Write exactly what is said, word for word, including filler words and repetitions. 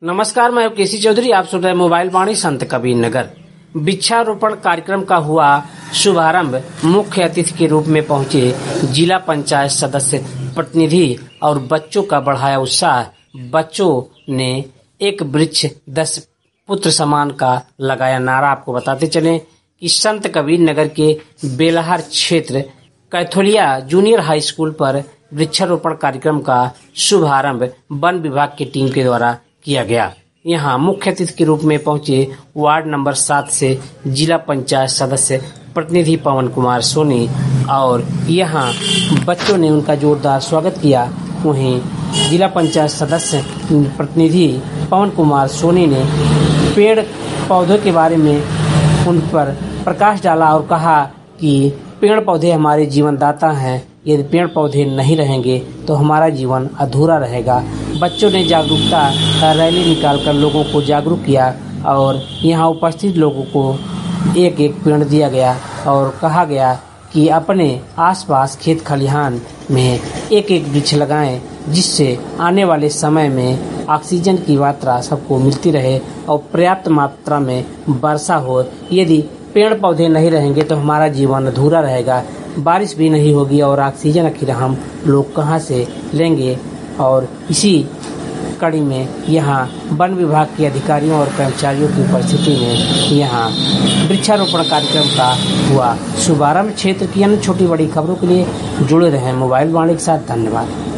नमस्कार, मैं केसी चौधरी। आप सुन रहे हैं मोबाइल वाणी संत कबीर नगर। वृक्षारोपण कार्यक्रम का हुआ शुभारंभ। मुख्य अतिथि के रूप में पहुंचे जिला पंचायत सदस्य, प्रतिनिधि और बच्चों का बढ़ाया उत्साह। बच्चों ने एक वृक्ष दस पुत्र समान का लगाया नारा। आपको बताते चले कि संत कबीर नगर के बेलहर क्षेत्र कैथोलिया जूनियर हाई स्कूल पर वृक्षारोपण कार्यक्रम का शुभारंभ वन विभाग की टीम के द्वारा किया गया। यहाँ मुख्य अतिथि के रूप में पहुंचे वार्ड नंबर सात से जिला पंचायत सदस्य प्रतिनिधि पवन कुमार सोनी और यहाँ बच्चों ने उनका जोरदार स्वागत किया। वहीं जिला पंचायत सदस्य प्रतिनिधि पवन कुमार सोनी ने पेड़ पौधों के बारे में उन पर प्रकाश डाला और कहा कि पेड़ पौधे हमारे जीवनदाता हैं। यदि पेड़ पौधे नहीं रहेंगे तो हमारा जीवन अधूरा रहेगा। बच्चों ने जागरूकता रैली निकालकर लोगों को जागरूक किया और यहाँ उपस्थित लोगों को एक एक पेड़ दिया गया और कहा गया कि अपने आसपास खेत खलिहान में एक एक वृक्ष लगाएं, जिससे आने वाले समय में ऑक्सीजन की मात्रा सबको मिलती रहे और पर्याप्त मात्रा में वर्षा हो। यदि पेड़ पौधे नहीं रहेंगे तो हमारा जीवन अधूरा रहेगा, बारिश भी नहीं होगी और ऑक्सीजन आखिर हम लोग कहाँ से लेंगे। और इसी कड़ी में यहाँ वन विभाग के अधिकारियों और कर्मचारियों की उपस्थिति में यहाँ वृक्षारोपण कार्यक्रम का हुआ शुभारंभ। क्षेत्र की अन्य छोटी बड़ी खबरों के लिए जुड़े रहें मोबाइल वाणी के साथ। धन्यवाद।